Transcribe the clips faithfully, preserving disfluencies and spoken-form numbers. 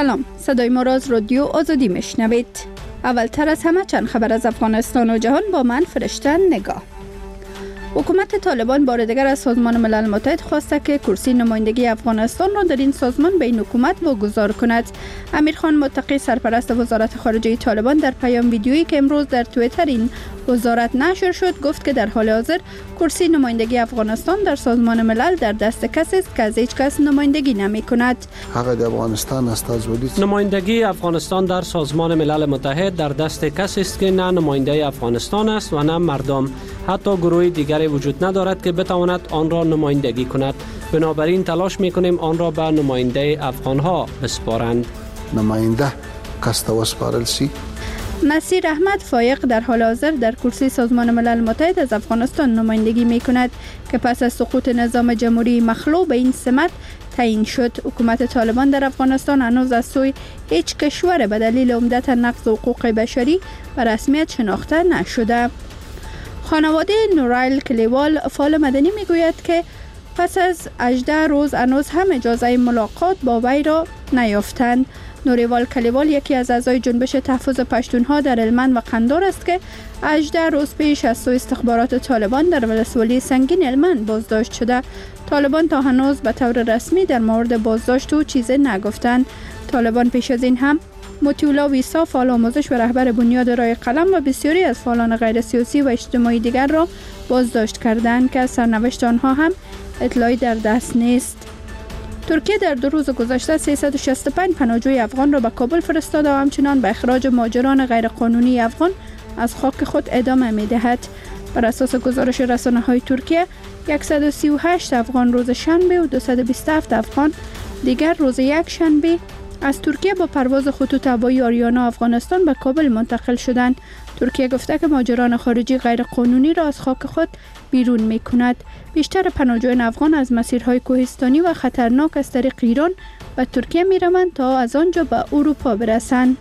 سلام، صدای ما را از رادیو آزادی میشنوید. اولتر از همه چند خبر از افغانستان و جهان با من فرشته نگاه. حکومت طالبان بار دیگر از سازمان ملل متحد خواسته که کرسی نمایندگی افغانستان را در این سازمان به این حکومت واگذار کند. امیرخان متقی سرپرست وزارت خارجه طالبان در پیام ویدیویی که امروز در توییتر این وزارت نشر شد گفت که در حال حاضر کرسی نمایندگی افغانستان در سازمان ملل در دست کسی است که از هیچ کس نمایندگی نمی کند. حق افغانستان است از ولی نمایندگی افغانستان در سازمان ملل متحد در دست کسی است که نه نماینده افغانستان است و نه مردم. حتی گروه دیگری وجود ندارد که بتواند آن را نمایندگی کند. بنابراین تلاش میکنیم آن را به نماینده افغانها بسپارند. نماینده کس وسپارل سی. نصیر احمد فایق در حال حاضر در کرسی سازمان ملل متحد از افغانستان نمایندگی می کند که پس از سقوط نظام جمهوری مخلوع به این سمت تعیین شد. حکومت طالبان در افغانستان هنوز از سوی هیچ کشور به دلیل عمدتا نقض حقوق بشری به رسمیت شناخته نشده. خانواده نورایل کلیوال فعال مدنی می گوید که پس از هجده روز هنوز هم اجازه ملاقات با وی را نیافتند. نوریوال کلیوال یکی از اعضای جنبش تحفظ پشتونها در هلمند و قندار است که هجده روز پیش از سوی استخبارات طالبان در ولسوالی سنگین هلمند بازداشت شده. طالبان تا هنوز به طور رسمی در مورد بازداشت او چیزی نگفتند. طالبان پیش از این هم مطیع ویسا فعال آموزش و رهبر بنیاد رای قلم و بسیاری از فعالان غیر سیاسی و اجتماعی دیگر را بازداشت کردند که سرنوشت آنها هم اطلاعی در دست نیست. ترکیه در دو روز گذشته سیصد و شصت و پنج پناهجوی افغان را به کابل فرستاده و همچنان به اخراج مهاجران غیرقانونی افغان از خاک خود ادامه می‌دهد. بر اساس گزارش رسانه‌های ترکیه صد و سی و هشت افغان روز شنبه و دویست و بیست و هفت افغان دیگر روز یک شنبه از ترکیه با پرواز خطوط هوایی آریانا افغانستان به کابل منتقل شدند. ترکیه گفته که مهاجران خارجی غیرقانونی را از خاک خود بیرون می کند. بیشتر پناهجویان افغان از مسیرهای کوهستانی و خطرناک از طریق ایران به ترکیه می روند تا از آنجا به اروپا برسند.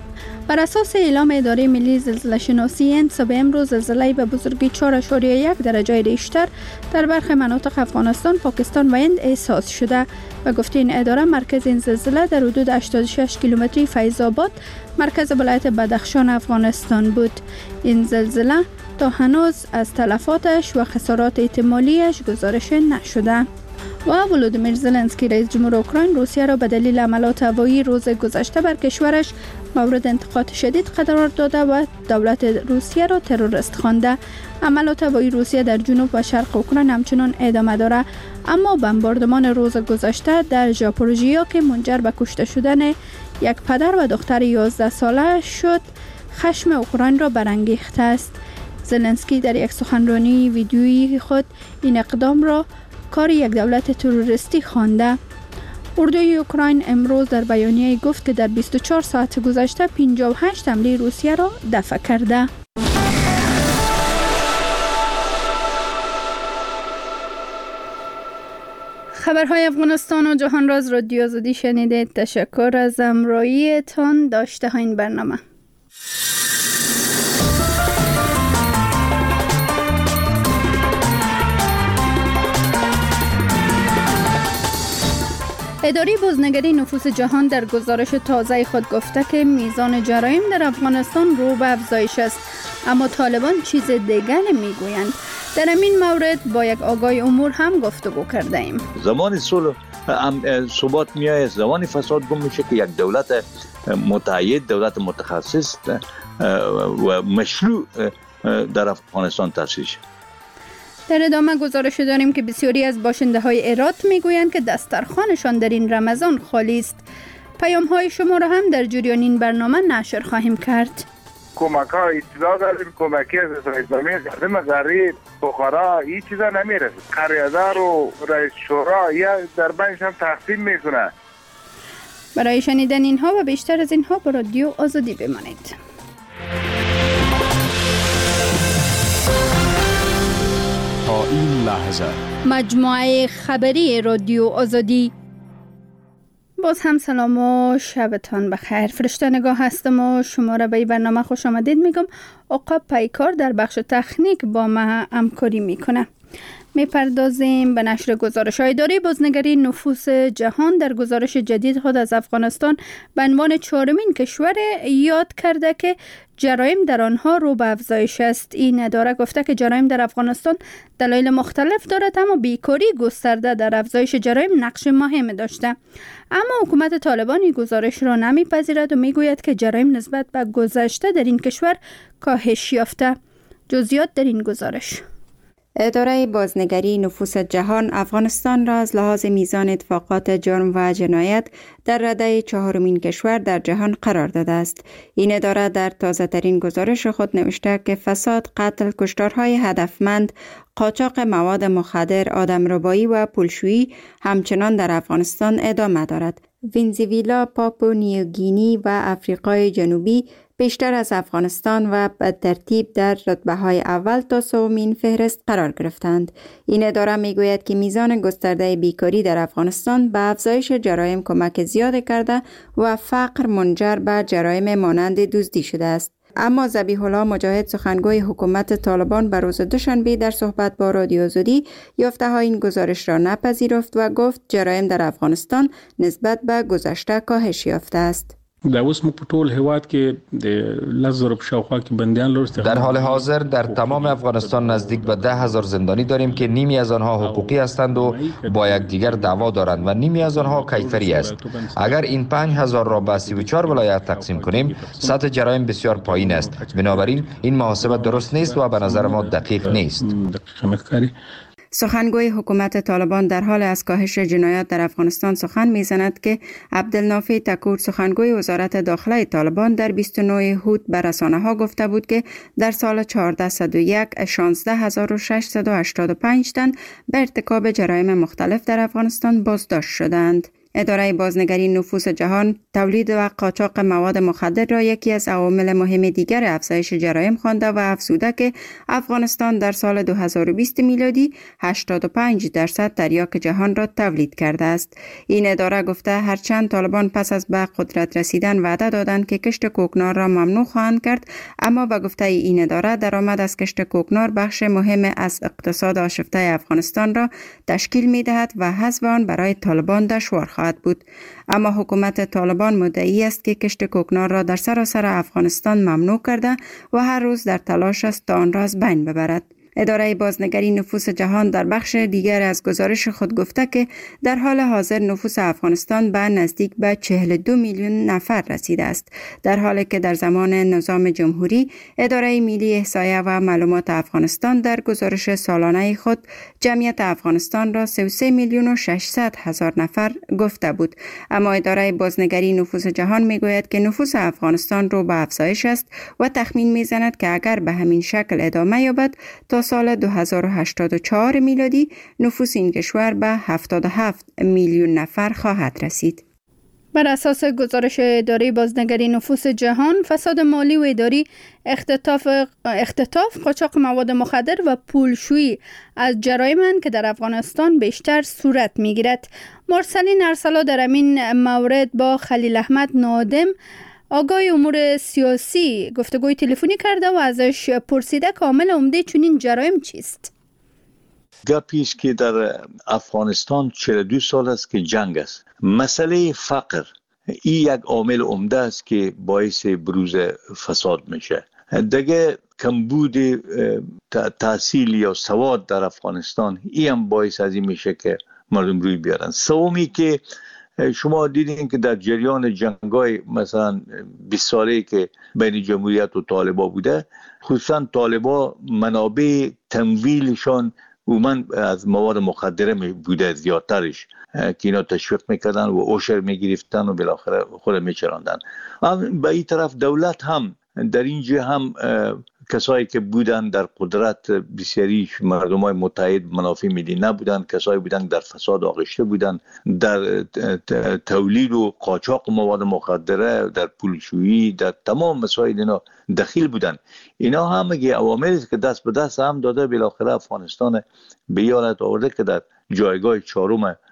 بر اساس اعلام اداره ملی زلزله شناسی هند صبح امروز زلزله به بزرگی چهار ممیز یک درجه ریشتر در برخی مناطق افغانستان، پاکستان و هند احساس شده. به گفته این اداره مرکز این زلزله در حدود هشتاد و شش کیلومتری فیض آباد مرکز ولایت بدخشان افغانستان بود. این زلزله تا هنوز از تلفاتش و خسارات احتمالیش گزارش نشده. و ولودیمیر زلنسکی رئیس جمهور اوکراین روسیه را به دلیل حملات هوایی روز گذشته بر کشورش مورد انتقاد شدید قرار داده و دولت روسیه را تروریست خوانده. حملات هوایی روسیه در جنوب و شرق اوکراین همچنان ادامه دارد، اما بمباردمان روز گذشته در ژاپوروژیا که منجر به کشته شدن یک پدر و دختر یازده ساله شد خشم اوکراین را برانگیخته است. زلنسکی در یک سخنرانی ویدیویی خود این اقدام را کار یک دولت تروریستی خوانده. اردوی اوکراین امروز در بیانیه گفت که در بیست و چهار ساعت گذشته پنجاه و هشت حمله روسیه را دفع کرده. خبرهای افغانستان و جهان را از رادیو آزادی شنیدید. تشکر از همراهیتان. داشته ها این برنامه. اداره بازنگری نفوس جهان در گزارش تازه خود گفته که میزان جرایم در افغانستان رو به افزایش است، اما طالبان چیز دیگر میگویند. در این مورد با یک آگاه امور هم گفتگو کرده ایم. زمان صلح ثبات میآید، زمان فساد گم میشه که یک دولت متعهد، دولت متخصص و مشروع در افغانستان تأسیس. در ادامه گزارش داریم که بسیاری از باشنده های هرات میگویند که دسترخوانشان در این رمضان خالی است. پیام های شما را هم در جریان این برنامه نشر خواهیم کرد. کمک ها اطلاع داریم، کمکی از اسلامی خدمت غریب بخارا این چیزا نمیرسه. قریه‌دار و رئیس شورا یا در بینش هم تقسیم میکنه. برای شنیدن اینها و بیشتر از اینها با رادیو آزادی بمانید. تا این لحظه مجموعه خبری رادیو آزادی. باز هم سلام و شبتان بخیر. فرشته نگاه هستم و شما را به این برنامه خوش آمدید میگم. عقاب پیکار در بخش تکنیک با ما همکاری میکنه. میپردازیم به نشر گزارش. اداره بازنگری نفوس جهان در گزارش جدید خود از افغانستان به عنوان چهارمین کشور یاد کرده که جرایم در آنها رو به افزایش است. این اداره گفته که جرایم در افغانستان دلایل مختلف دارد، اما بیکاری گسترده در افزایش جرایم نقش مهم داشته. اما حکومت طالبان این گزارش را نمیپذیرد و میگوید که جرایم نسبت به گذشته در این کشور کاهش یافته. جزئیات در این گزارش. اداره بازنگری نفوس جهان افغانستان را از لحاظ میزان اتفاقات جرم و جنایت در رده چهارمین کشور در جهان قرار داده است. این اداره در تازه ترین گزارش خود نوشته که فساد، قتل، کشتارهای هدفمند، قاچاق مواد مخدر، آدمربایی و پولشویی همچنان در افغانستان ادامه دارد. ونزوئلا، پاپو نیوگینی و افریقای جنوبی بیشتر از افغانستان و به ترتیب در رتبه‌های اول تا سومین فهرست قرار گرفتند. این اداره میگوید که میزان گسترده بیکاری در افغانستان به افزایش جرایم کمک زیاد کرده و فقر منجر به جرایم مانند دزدی شده است. اما ذبیح الله مجاهد، سخنگوی حکومت طالبان، به روز دوشنبه در صحبت با رادیو آزادی یافته های این گزارش را نپذیرفت و گفت جرایم در افغانستان نسبت به گذشته کاهش یافته است. در اوس موږ په ټول هیواد کې د لزر په شاوخوا کې بندیان لرو. در حال حاضر در تمام افغانستان نزدیک به ده هزار زندانی داریم که نیمی از آنها حقوقی هستند و با یکدیگر دعوا دارند و نیمی از آنها کیفری است. اگر این پنج هزار را به سی و چهار ولایت تقسیم کنیم سطح جرایم بسیار پایین است. بنابراین این محاسبه درست نیست و به نظر ما دقیق نیست. سخنگوی حکومت طالبان در حال از کاهش جنایات در افغانستان سخن میزند که عبدالنافع تکور، سخنگوی وزارت داخله طالبان، در بیست و نه هود به رسانه‌ها گفته بود که در سال چهارده صد و یک شانزده هزار و ششصد و هشتاد و پنج تن به ارتکاب جرایم مختلف در افغانستان بازداشت شدند. اداره بازنگری نفوس جهان تولید و قاچاق مواد مخدر را یکی از عوامل مهم دیگر افزایش جرایم خوانده و افزوده که افغانستان در سال دو هزار و بیست میلادی هشتاد و پنج درصد تریاک جهان را تولید کرده است. این اداره گفته هرچند طالبان پس از به قدرت رسیدن وعده دادند که کشت کوکنار را ممنوع خواهند کرد، اما به گفته این اداره درآمد از کشت کوکنار بخش مهم از اقتصاد آشفته افغانستان را تشکیل می‌دهد و حذف آن برای طالبان دشوار خواهد بود. اما حکومت طالبان مدعی است که کشت کوکنار را در سراسر افغانستان ممنوع کرده و هر روز در تلاش است تا آن را از بین ببرد. اداره بازنگری نفوس جهان در بخش دیگر از گزارش خود گفته که در حال حاضر نفوس افغانستان به نزدیک به چهل و دو میلیون نفر رسیده است، در حالی که در زمان نظام جمهوری اداره ملی احصایه و معلومات افغانستان در گزارش سالانه خود جمعیت افغانستان را سی و سه میلیون و ششصد هزار نفر گفته بود. اما اداره بازنگری نفوس جهان میگوید که نفوس افغانستان رو به افزایش است و تخمین میزند که اگر به همین شکل ادامه یابد تا سال دو هزار و هشتاد و چهار میلادی نفوس این کشور به هفتاد و هفت میلیون نفر خواهد رسید. بر اساس گزارش اداره بازنگری نفوس جهان، فساد مالی و اداری، اختطاف اختطاف قاچاق مواد مخدر و پولشویی از جرایمند که در افغانستان بیشتر صورت میگیرد. مرسلین ارسلا در این مورد با خلیل احمد نادم، آگاه امور سیاسی، گفتگوی تلفنی کرده و ازش پرسیده کامل عمده چنین جرایم چیست؟ گپی است که در افغانستان چهل و دو سال است که جنگ است. مسئله فقر این یک عامل عمده است که باعث بروز فساد میشه. دیگه کمبود تحصیل یا سواد در افغانستان این هم باعث از این میشه که مردم روی بیارن. سومی که شما دیدین که در جریان جنگای مثلا بیست ساله که بین جمهوریت و طالبا بوده، خصوصا طالبا منابع تمویلشان عموما از مواد مخدره بوده زیادترش که اینا تشویق میکردن و اوشر میگرفتن و بالاخره خود میچراندن. به این طرف دولت هم در اینجا هم کسایی که بودن در قدرت بسیاریش مردمای متحد منافع ملی نبودن، کسایی بودن در فساد آغشته بودن، در تولید و قاچاق مواد مخدره، در پولشویی، در تمام مسائل اینا دخیل بودن. اینا همه عواملی است که دست به دست هم داده بالاخره افغانستان به حالت آورده که در جایگاه چهارم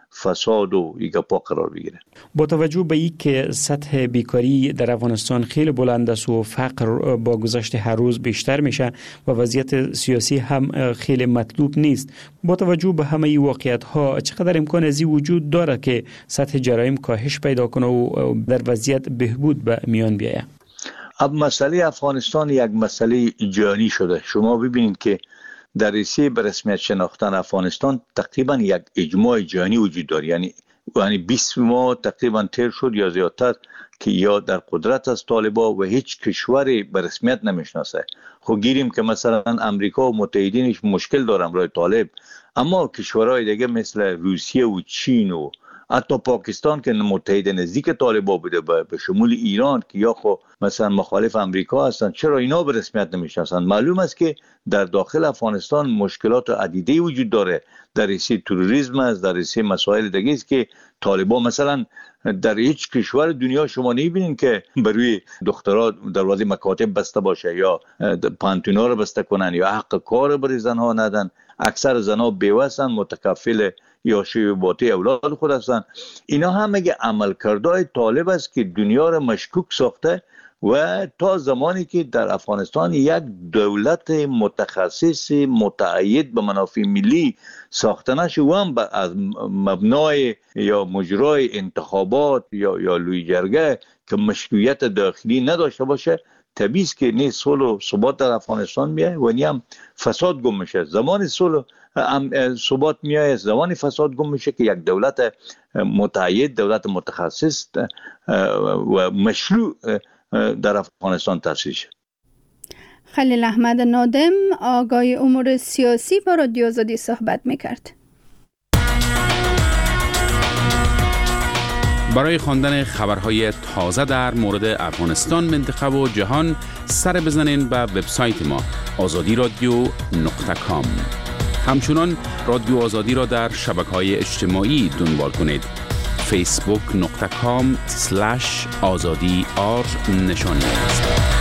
فساد و ایگاپا قرار بگیره. با توجه به این که سطح بیکاری در افغانستان خیلی بلند است و فقر با گذشت هر روز بیشتر میشه و وضعیت سیاسی هم خیلی مطلوب نیست، با توجه به همه این واقعیت ها چقدر امکان ازی وجود داره که سطح جرایم کاهش پیدا کنه و در وضعیت بهبود به میان بیاید؟ اب مسئله افغانستان یک مسئله جهانی شده. شما ببینید که در رسیه به رسمیت شناختن افغانستان تقریبا یک اجماع جهانی وجود داره. یعنی یعنی بیست ماه تقریبا تیر شد یا زیادتر که یا در قدرت از طالبان و هیچ کشوری به رسمیت نمیشناسه. خب گیریم که مثلا امریکا و متحدینش مشکل دارن برای طالب، اما کشورهای دیگه مثل روسیه و چین و حتی پاکستان که متحد نزدیک طالبان بوده به شمول ایران که یا خب مثلا مخالف امریکا هستند، چرا اینا به رسمیت نمیشناسند؟ معلوم است که در داخل افغانستان مشکلات عدیده وجود داره. در رسیه تروریسم است، در رسیه مسائل دیگه است که طالبان مثلا در هیچ کشور دنیا شما نمیبینین که بروی دخترها دروازه مکاتب بسته باشه یا پانتونا رو بسته کنن یا حق کار برای زنها ندن. اکثر زنها بیوه هستن، متکفل یا شیوباتی اولاد خود هستن. اینا هم مگه عملکردهای طالب است که دنیا را مشکوک ساخته و تا زمانی که در افغانستان یک دولت متخصص متعهد به منافع ملی ساخته نشه و هم از مبنای یا مجرای انتخابات یا یا لوی جرگه که مشروعیت داخلی نداشته باشه، طبیعی است که نه صلح و ثبات در افغانستان میاد و نه هم فساد گم میشه. زمان صلح ثبات میاد، زمان فساد گم میشه که یک دولت متعهد، دولت متخصص و مشروع در افغانستان تأسیس شد. خلیل احمد نادم آگاه امور سیاسی با رادیو آزادی صحبت میکرد. برای خواندن خبرهای تازه در مورد افغانستان، منطقه و جهان سر بزنین به وبسایت ما آزادی رادیو نقطه کام. همچنان رادیو آزادی را در شبکه‌های اجتماعی دنبال کنید. فیسبوک نقطه کام سلش آزادی آر نشانی است.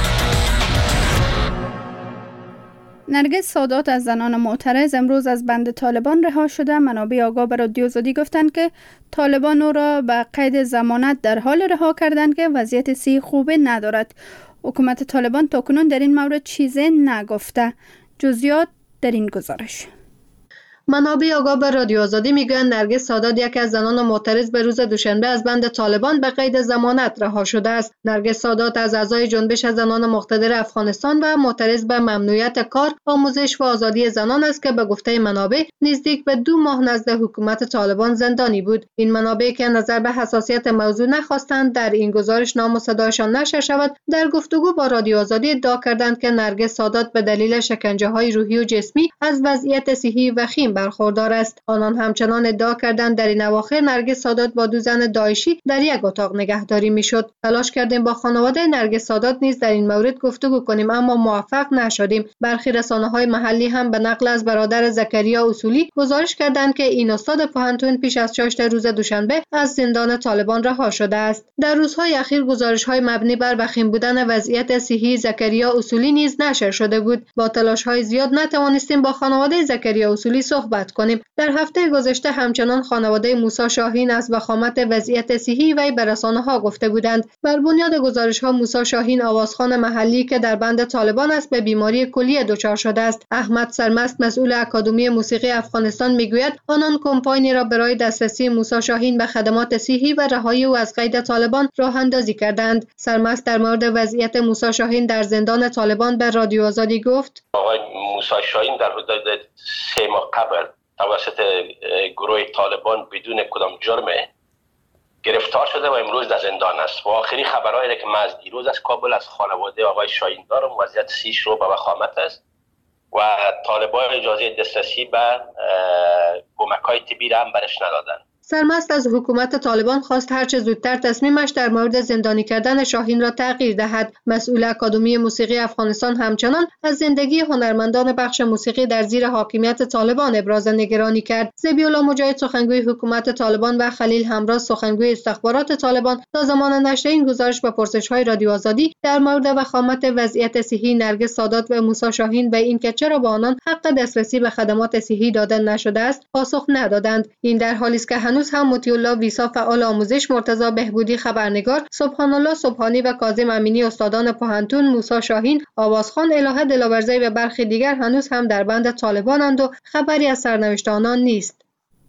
نرگس سادات از زنان معترض امروز از بند طالبان رها شده. منابع آگاه به رادیو آزادی گفتند که طالبان او را به قید ضمانت در حال رها کردند که وضعیت صحی خوبی ندارد. حکومت طالبان تاکنون در این مورد چیزی نگفته. جزئیات در این گزارش. منابع آگاه به رادیو آزادی میگویند نرگس سادات یکی از زنان معترض به روز دوشنبه از بند طالبان به قید ضمانت رها شده است. نرگس سادات از اعضای جنبش زنان مقتدر افغانستان و معترض به ممنوعیت کار، آموزش و آزادی زنان است که به گفته منابع نزدیک به دو ماه نزد حکومت طالبان زندانی بود. این منابع که نظر به حساسیت موضوع نخواستند در این گزارش نام و صدایشان نشر شود، در گفتگو با رادیو آزادی ادعا کردند که نرگس سادات به دلیل شکنجه‌های روحی و جسمی از وضعیت صحی وخیم برخوردار است. آنان همچنان ادعا کردند در این اواخر نرگس سادات با دو زن داعشی در یک اتاق نگهداری میشد. تلاش کردیم با خانواده نرگس سادات نیز در این مورد گفتگو کنیم اما موفق نشدیم. برخی رسانه‌های محلی هم به نقل از برادر زکریا اصولی گزارش کردند که این استاد پوهنتون پیش از چاشت روز دوشنبه از زندان طالبان رها شده است. در روزهای اخیر گزارش‌های مبنی بر وخیم بودن وضعیت صحی زکریا اصولی نیز نشر شده بود. با تلاش‌های زیاد نتوانستیم با خانواده زکریا اصولی صحبت کنیم. در هفته گذشته همچنان خانواده موسی شاهین از وخامت وضعیت صحی وی به رسانه‌ها گفته بودند. بر بنیاد گزارش‌ها موسی شاهین آوازخوان محلی که در بند طالبان است به بیماری کلیه دچار شده است. احمد سرمست مسئول اکادمی موسیقی افغانستان میگوید آنان کمپاینی را برای دسترسی موسی شاهین به خدمات صحی و رهایی او از قید طالبان راه اندازی کردند. سرمست در مورد وضعیت موسی شاهین در زندان طالبان به رادیو آزادی گفت: آقای موسی شاهین در حدود سه ماه قبل توسط گروه طالبان بدون کدام جرم گرفتار شده و امروز در زندان است. و آخری خبرهایی که من از دیروز از کابل از خانواده آقای شاهین دارم، وضعیت صحیش رو به وخامت است و طالبان اجازه دسترسی به کمک‌های طبی را هم برش ندادند. سرمست از حکومت طالبان خواست هرچه زودتر تصمیمش در مورد زندانی کردن شاهین را تغییر دهد. مسئول اکادمی موسیقی افغانستان همچنان از زندگی هنرمندان بخش موسیقی در زیر حاکمیت طالبان ابراز نگرانی کرد. ذبیح‌الله مجاهد سخنگوی حکومت طالبان و خلیل همراز سخنگوی استخبارات طالبان تا زمان نشر این گزارش به پرسش‌های رادیو آزادی در مورد وخامت وضعیت صحی نرگس سادات و موسی شاهین به اینکه چرا به آنان حق دسترسی به خدمات صحی داده نشده است پاسخ ندادند. این در حالی است که هنوز هم مطیع الله ویسا فعال آموزش، مرتضی بهبودی خبرنگار، سبحان الله سبحانی و کاظم امینی استادان پوهنتون، موسی شاهین، آوازخان الهه دلاورزی و برخی دیگر هنوز هم در بند طالبانند و خبری از سرنوشت آنان نیست.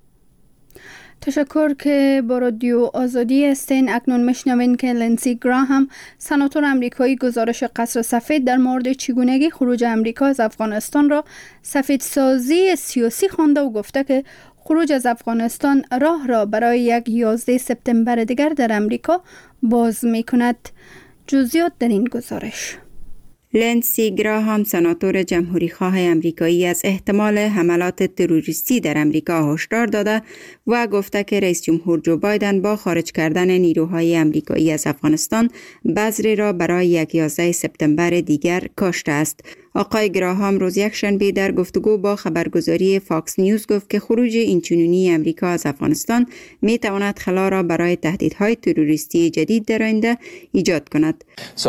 تشکر که با رادیو آزادی هستین. اکنون میشنوین که لنسی گراهام سناتور امریکایی گزارش قصر سفید در مورد چگونگی خروج امریکا از افغانستان را سفیدسازی سیاسی خوانده و گفته که خروج از افغانستان راه را برای یک یازده سپتامبر دیگر در امریکا باز می کند. جزئیات در این گزارش. لنسی گراهام سناتور جمهوری خواه امریکایی از احتمال حملات تروریستی در امریکا هشدار داده و گفته که رئیس جمهور جو بایدن با خارج کردن نیروهای امریکایی از افغانستان بذری را برای یک یازده سپتامبر دیگر کاشته است. آقای گراهام روز یکشنبه در گفتگو با خبرگزاری فاکس نیوز گفت که خروج اینچنینی امریکا از افغانستان می تواند خلا را برای تهدیدهای تروریستی جدید در آینده ایجاد کند.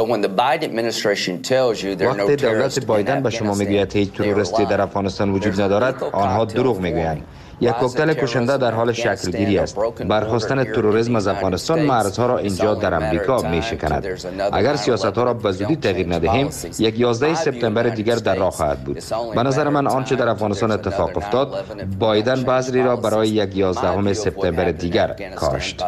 وقتی دولت بایدن به شما میگوید هیچ تروریستی در افغانستان وجود ندارد، آنها دروغ میگویند. یک کوکتل کشنده در حال شکلگیری است. برخاستن تروریسم از افغانستان مرزها را اینجا در امریکا می شکند. اگر سیاست ها را به زودی تغییر ندهیم، یک یازده سپتامبر دیگر در راه خواهد بود. به نظر من آنچه در افغانستان اتفاق افتاد، بایدن بذری را برای یک یازده سپتامبر دیگر کاشت.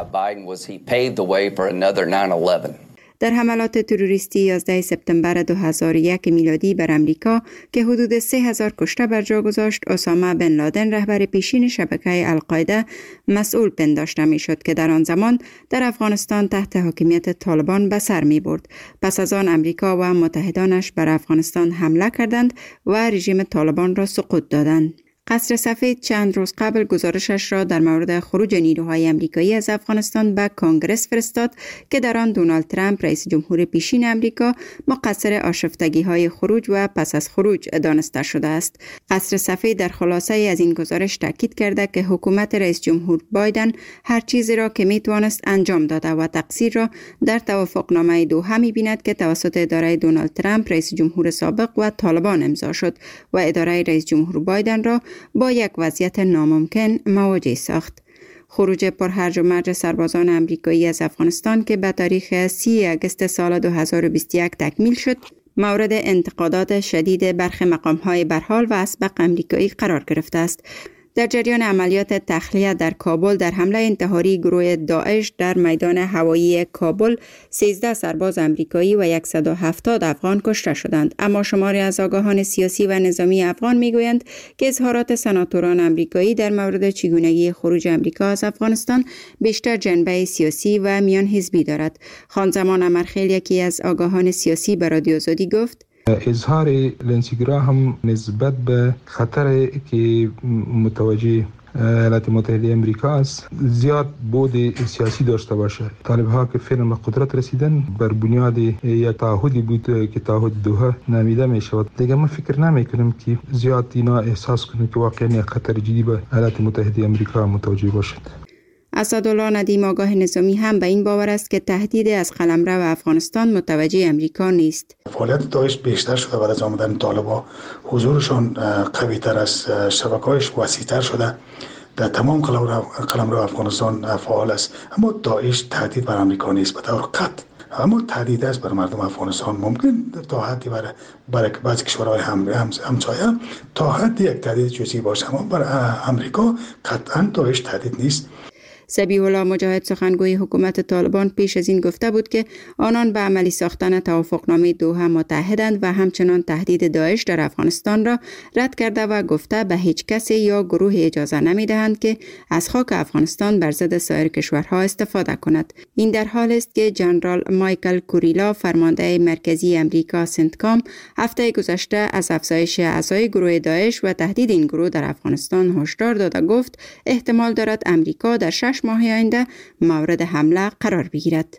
در حملات تروریستی یازده سپتامبر دو هزار و یک میلادی بر امریکا که حدود سه هزار کشته بر جا گذاشت، اسامه بن لادن رهبر پیشین شبکه القاعده مسئول پنداشته میشد که در آن زمان در افغانستان تحت حاکمیت طالبان به سر می برد. پس از آن امریکا و متحدانش بر افغانستان حمله کردند و رژیم طالبان را سقوط دادند. قصر سفید چند روز قبل گزارشش را در مورد خروج نیروهای امریکایی از افغانستان به کنگره فرستاد که در آن دونالد ترامپ رئیس جمهور پیشین امریکا مقصر آشفتگی‌های خروج و پس از خروج دانسته شده است. قصر سفید در خلاصه از این گزارش تاکید کرده که حکومت رئیس جمهور بایدن هر چیزی را که میتوانست انجام داده و تقصیر را در توافقنامه دوحه می‌بیند که توسط اداره دونالد ترامپ رئیس جمهور سابق و طالبان امضا شد و اداره رئیس جمهور بایدن را با یک وضعیت ناممکن مواجه ساخت. خروج پرهرج و مرج سربازان امریکایی از افغانستان که به تاریخ سی آگوست سال دو هزار و بیست و یک تکمیل شد، مورد انتقادات شدید برخی مقام‌های برحال و اسبق امریکایی قرار گرفته است. در جریان عملیات تخلیه در کابل در حمله انتحاری گروه داعش در میدان هوایی کابل سیزده سرباز امریکایی و صد و هفتاد افغان کشته شدند، اما شماری از آگاهان سیاسی و نظامی افغان میگویند که اظهارات سناتوران امریکایی در مورد چگونگی خروج امریکا از افغانستان بیشتر جنبه سیاسی و میان حزبی دارد. خانزمان امرخیل، یکی از آگاهان سیاسی، به رادیو آزادی گفت: اظهار لنسی گراهام نسبت به خطر که متوجه ایالات متحده امریکا است زیاد بود سیاسی داشته باشه. طالب ها که فعلا به قدرت رسیدن بر بنیاد یک تعهدی بود که تعهد دوحه نامیده می شود. دیگه من فکر نمی کنم که زیاد اینا احساس کنه که واقعا یک خطر جدی به ایالات متحده امریکا متوجه باشد. اسدالله ندیم آگاه نظامی هم به این باور است که تهدید از قلمرو افغانستان متوجه امریکا نیست. فعالیت داعش بیشتر شده بعد از آمدن طالبان، حضورشون قوی تر است، شبکه‌هاش وسیع‌تر شده، در تمام قلمرو افغانستان فعال است. اما داعش تهدید بر امریکا نیست به طور قطع، اما تهدید است بر مردم افغانستان. ممکن تا حدی برای برای بعضی کشورهای همسایه تا حدی یک تهدید جزئی باشه، اما بر امریکا قطعا داعش تهدید نیست. ذبیح الله مجاهد، سخنگوی حکومت طالبان، پیش از این گفته بود که آنان به عملی ساختن توافقنامه دوحه متحدند و همچنان تهدید داعش در افغانستان را رد کرده و گفته به هیچ کسی یا گروه اجازه نمیدهند که از خاک افغانستان بر ضد سایر کشورها استفاده کند. این در حال است که جنرال مایکل کوریلا، فرمانده مرکزی امریکا سنتکام، هفته گذشته از افزایش اعضای گروه داعش و تهدید این گروه در افغانستان هشدار داده گفت احتمال دارد امریکا در شش ماه آینده مورد حمله قرار بگیرد.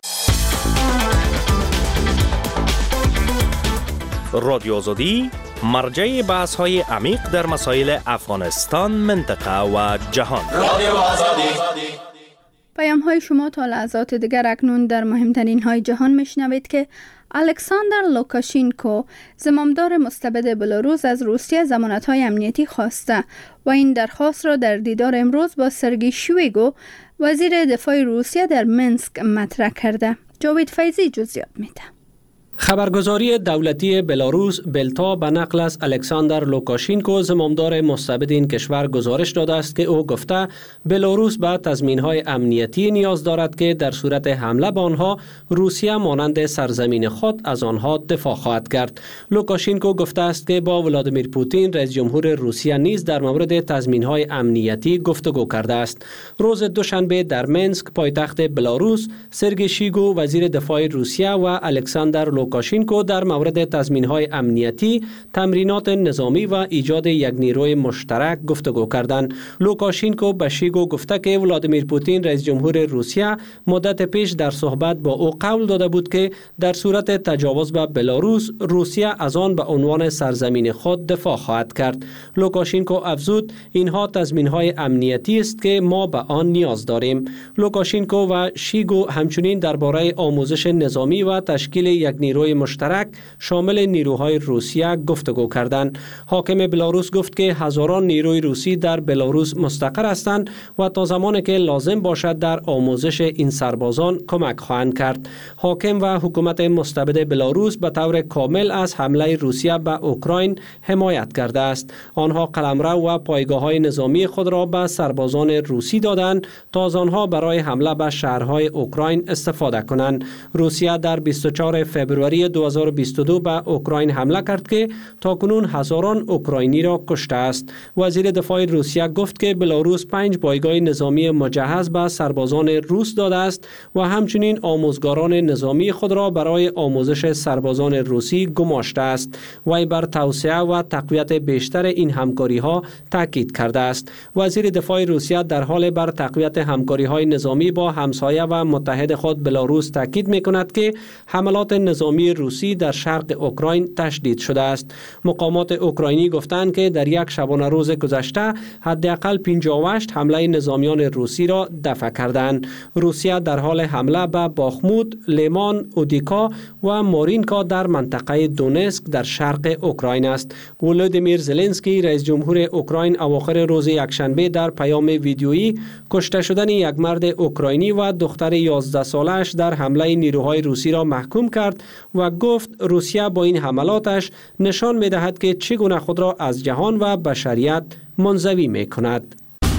رادیو آزادی مرجع بحث های عمیق در مسائل افغانستان، منطقه و جهان. رادیو آزادی. پیام های شما تا لحظات دیگر اکنون در مهمترین های جهان میشنوید که الکساندر لوکاشینکو زمامدار مستبد بلاروس از روسیه ضمانت‌های امنیتی خواسته و این درخواست را در دیدار امروز با سرگی شویگو وزیر دفاع روسیه در منسک مطرح کرده. جاوید فیضی جزئیات میده. خبرگزاری دولتی بلاروس بلتا به نقل از الکساندر لوکاشینکو زمامدار مستبد این کشور گزارش داده است که او گفته بلاروس به تضمین‌های امنیتی نیاز دارد که در صورت حمله به آنها روسیه مانند سرزمین خود از آنها دفاع خواهد کرد. لوکاشینکو گفته است که با ولادیمیر پوتین رئیس جمهور روسیه نیز در مورد تضمین‌های امنیتی گفتگو کرده است. روز دوشنبه در منسک پایتخت بلاروس سرگی شویگو وزیر دفاع روسیه و الکساندر لوکاشینکو در مورد تضمین‌های امنیتی، تمرینات نظامی و ایجاد یک نیروی مشترک گفتگو کردند. لوکاشینکو به شویگو گفته که ولادیمیر پوتین رئیس جمهور روسیه مدت پیش در صحبت با او قول داده بود که در صورت تجاوز به بلاروس روسیه از آن به عنوان سرزمین خود دفاع خواهد کرد. لوکاشینکو افزود اینها تضمین‌های امنیتی است که ما به آن نیاز داریم. لوکاشینکو و شویگو همچنین درباره آموزش نظامی و تشکیل یک نیروی مشترک شامل نیروهای روسیه گفتگو کردند. حاکم بلاروس گفت که هزاران نیروی روسی در بلاروس مستقر هستند و تا زمانی که لازم باشد در آموزش این سربازان کمک خواهند کرد. حاکم و حکومت مستبد بلاروس به طور کامل از حمله روسیه به اوکراین حمایت کرده است. آنها قلمرو و پایگاه‌های نظامی خود را به سربازان روسی دادند تا از آنها برای حمله به شهرهای اوکراین استفاده کنند. روسیه در بیست و چهارم فوریه دو هزار و بیست و دو به اوکراین حمله کرد که تاکنون هزاران اوکراینی را کشته است. وزیر دفاع روسیه گفت که بلاروس پنج پایگاه نظامی مجهز به سربازان روس داده است و همچنین آموزگاران نظامی خود را برای آموزش سربازان روسی گماشته است. وی بر توسعه و تقویت بیشتر این همکاری ها تاکید کرده است. وزیر دفاع روسیه در حال بر تقویت همکاری های نظامی با همسایه و متحد خود بلاروس تاکید می‌کند که حملات نظامی روسی در شرق اوکراین تشدید شده است. مقامات اوکراینی گفتند که در یک شبانه روز گذشته حداقل پنجاه و هشت حمله نظامیان روسی را دفع کردند. روسیه در حال حمله به باخموت، لیمان، اودیکا و مارینکا در منطقه دونسک در شرق اوکراین است. ولودیمیر زلنسکی رئیس جمهور اوکراین اواخر روز یکشنبه در پیام ویدیویی کشته شدن یک مرد اوکراینی و دختر یازده سالش در حمله نیروهای روسی را محکوم کرد و گفت روسیه با این حملاتش نشان می دهد که چگونه خود را از جهان و بشریت منزوی می کند.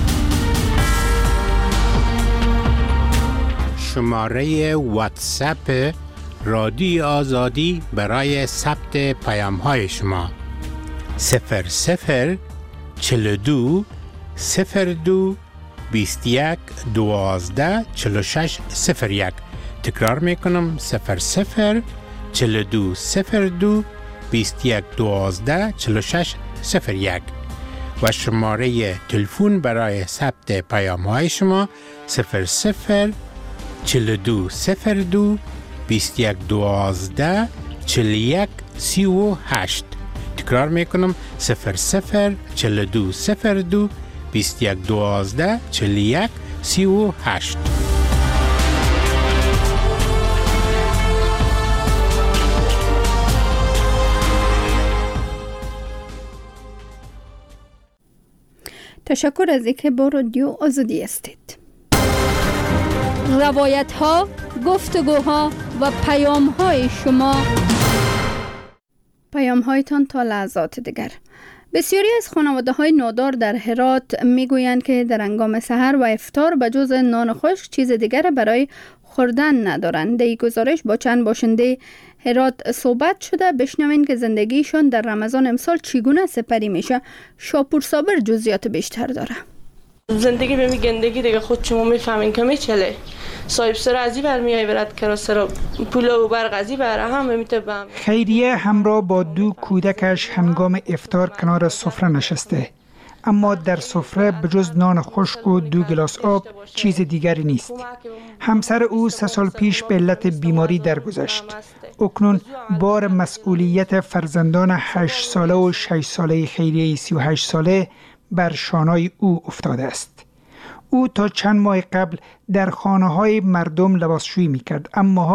شماره واتساپ رادیو آزادی برای ثبت پیام های شما صفر صفر چهل و دو صفر دو بیست و یک دوازده چهل و شش صفر یک. تکرار میکنم صفر صفر چهل و دو صفر دو بیست و یک دوازده چهل و شش صفر یک و شماره تلفن برای ثبت پیام های شما صفر صفر چهل و دو صفر دو بیست و یک دوازده چهل و یک سی و هشت. تکرار میکنم صفر صفر چهل و دو صفر دو بیست و یک دوازده چهل و یک سی و هشت. تشکر از اینکه با رادیو آزادی هستید. روایت ها، گفتگوها و پیام های شما، پیام هایتان تا لحظات دیگر. بسیاری از خانواده های نادار در هرات می گویند که در هنگام سحر و افطار به جز نان خشک چیز دیگر برای خوردن ندارند. در این گزارش با چند باشنده هرات صحبت شده. بشنوین که زندگیشان در رمضان امسال چگونه سپری میشه. شاپور صابر جزئیات بیشتر داره. زندگی به می گندگی دیگه خود شما میفهمین که میچله. صاحب سر ازی برمیای برات کرا سر پول و برق ازی بره هم میتبم. خیریه همراه با دو کودکش هنگام افطار کنار سفره نشسته. اما در سفره بجز نان خشک و دو گلاس آب چیز دیگری نیست. همسر او سه سال پیش به علت بیماری درگذشت. اکنون بار مسئولیت فرزندان هشت ساله و شش ساله خیریه سی و هشت ساله بر شانه‌ی او افتاده است. او تا چند ماه قبل در خانه‌های مردم لباسشویی می‌کرد، اما حال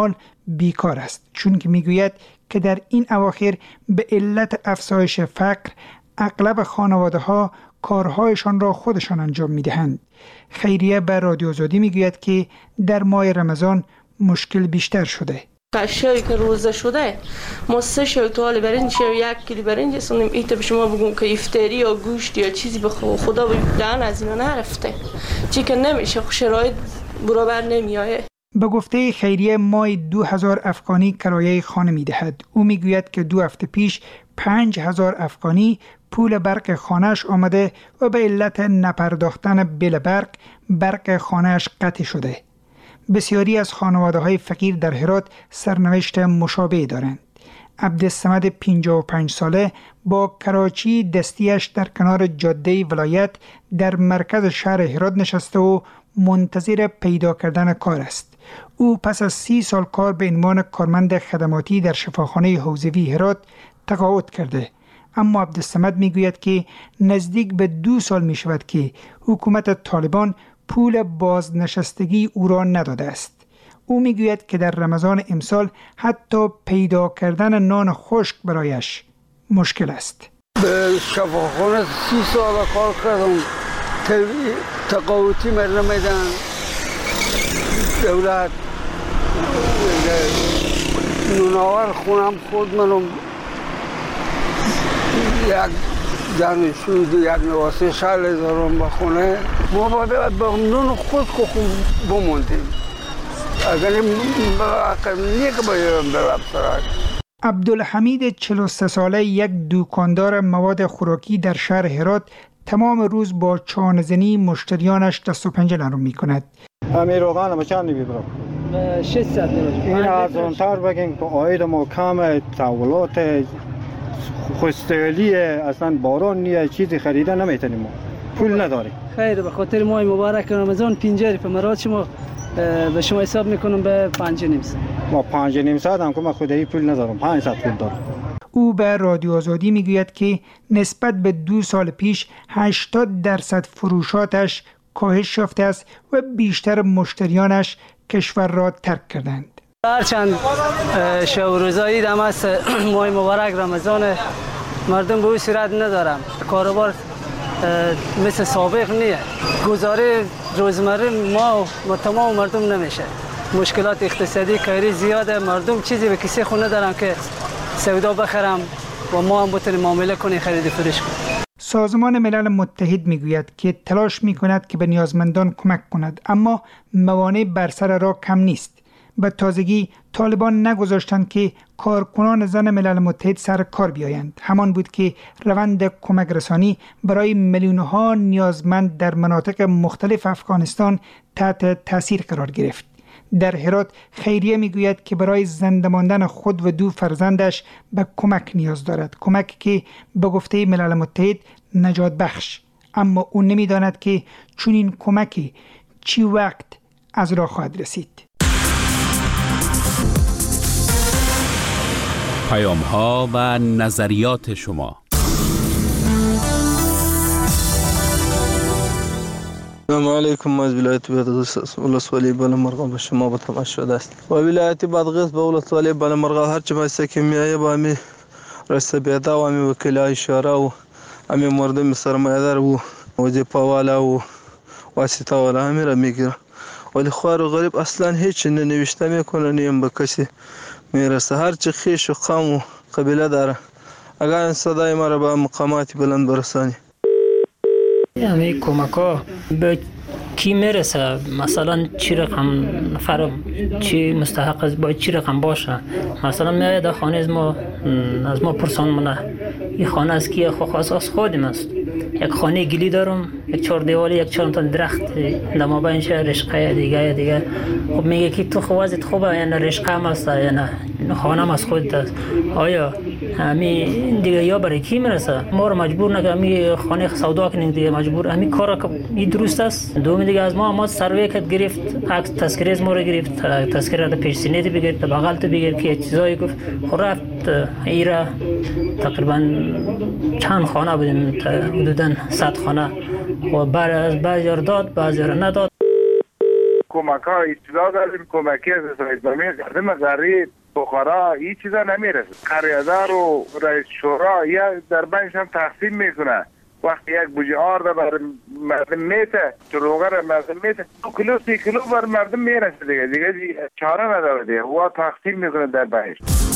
بیکار است، چون که میگوید که در این اواخر به علت افزایش فقر اغلب خانواده ها کارهایشان را خودشان انجام میدهند. خیریه به رادیو آزادی میگوید که در ماه رمضان مشکل بیشتر شده. اشیایی که روزه شده ما سه شو توال برنج و یک کیلو برنج سونیم ایت به شما بگم که افطاری یا گوشت یا چیزی به خدا بدن از اینا نرفته، چی که نمیشه، شرایط برابر نمیایه. به گفته خیریه مای دو هزار افغانی کرایه خانه میدهد. او میگوید که دو هفته پیش پنج هزار افغانی پول برق خانهش آمده و به علت نپرداختن بیل برق برق خانهش قطع شده. بسیاری از خانواده های فقیر در هرات سرنوشت مشابه دارند. عبدالصمد پنجاه و پنج ساله با کراچی دستیش در کنار جاده ولایت در مرکز شهر هرات نشسته و منتظر پیدا کردن کار است. او پس از سی سال کار به عنوان کارمند خدماتی در شفاخانه حوزوی هرات تقاعد کرده. اما عبدالصمد میگوید که نزدیک به دو سال می شود که حکومت طالبان پول بازنشستگی او را نداده است. او میگوید که در رمضان امسال حتی پیدا کردن نان خشک برایش مشکل است. به شفاخانه سی سال کار کردم، تقاعدی من نمیدن، دولت نوناور خونم خود منم یک دانشجو یک نواسه شال دارم به خونه، ما باید با نون خود که بموندیم، اگر نیک باید برم سرک. عبدالحمید چهل و سه ساله یک دکاندار مواد خوراکی در شهر هرات تمام روز با چانه‌زنی مشتریانش دست و پنجه نرم می کند. همین روغن ما چند میبرم؟ ششصد این ارزان‌تر بگیم که عاید ما کم، تحولات خوستگلی اصلا باران نیه، چیزی خریده نمیتونیم، ما پول نداریم. خیر، به خاطر ماه مبارک رمضان پنجاه روپیه مراد شما به شما حساب میکنم به پنج نیم ساعت. ما پنج نیم ساعت هم که من خودی پول ندارم، پنج ساعت پول دارم. او به رادیو آزادی میگوید که نسبت به دو سال پیش هشتاد درصد فروشاتش کاهش یافته است و بیشتر مشتریانش کشور را ترک کردند. هرچند شب و روزایی دم است ماه مبارک رمضان، مردم به او صورت ندارم، کاروبار مثل سابق نیه، گزاره روزمره ما و تمام مردم نمیشه، مشکلات اقتصادی کاری زیاده، مردم چیزی به کسی خود ندارن که سودا بخرم و ما هم بتونیم معامله کنیم، خرید فروش کنیم. سازمان ملل متحد میگوید که تلاش میکند که به نیازمندان کمک کند، اما موانع بر سر راه کم نیست. به تازگی طالبان نگذاشتند که کارکنان زن ملل متحد سر کار بیایند. همان بود که روند کمک رسانی برای میلیون‌ها نیازمند در مناطق مختلف افغانستان تحت تاثیر قرار گرفت. در هرات خیریه میگوید که برای زنده ماندن خود و دو فرزندش به کمک نیاز دارد، کمک که به گفته ملل متحد نجات بخش، اما او نمیداند که چون این کمکی چی وقت از راه خواهد رسید. پیام ها و نظریات شما. السلام علیکم. از ولایت بادغیس ولسوالی بالامرغا به شما به تماس شده است. و ولایت بادغیس به ولسوالی بالامرغا هر چه باشه که میایه با می رئیس بیدا و می وکیلای شورا و امی مردم سرمایه‌دار و وظیفه والا و واسطه والا همه میگیره، ولی خوار و غریب اصلا هیچ ننوشته میکنه، نیم به کسی میرسه. هر چه خیش و قوم و قبیله داره، اگر این صدای ما را به مقامات بلند برسانی. همه کمک ها به کی میرسه؟ مثلا چی رقم نفر چی مستحق است، باید چی رقم باشه؟ مثلا میاید در خانه از ما از ما پرسان منه این خانه از کیه؟ خو خاص از خودم است. یک خانه گلی دارم، یک چهار دیوالی، یک چهار تا درخت در مابینش رشقه دیگه دیگه. خب میگه که تو خوازت خوبه یا نه رشقه هم است یا نه خانه هم از خودت است؟ آیا همین دیگه یا برای کی میرسه؟ ما رو مجبور نکنه همین خانه سودا کنیم دیگه، مجبور همین کارا که این درست است. دوم دیگه از ما ما سروی کت گرفت، عکس تذکره از ما رو گرفت، تذکره پیش سینه دی بگیر، بغل تو بگیر که چیزایی گفت. خب رفت ایرا تقریبا چند خانه بودیم، حدوداً صد خانه و بعد از بعضی رو داد بعضی رو نداد. کمک ها ابتدا داریم، کمکی از اسرائیل قدم غریب بخارا این چیزا نمیرسه. قریادار و رئیس شورا یا در بینش هم تقسیم میکنه. وقتی یک بوجه آرد بر مردم میته، چروغه را مردم میته، دو کیلو سی کیلو بر مردم میرسه دیگه دیگه چاره نداره دیگه. و تقسیم میکنه در بینش.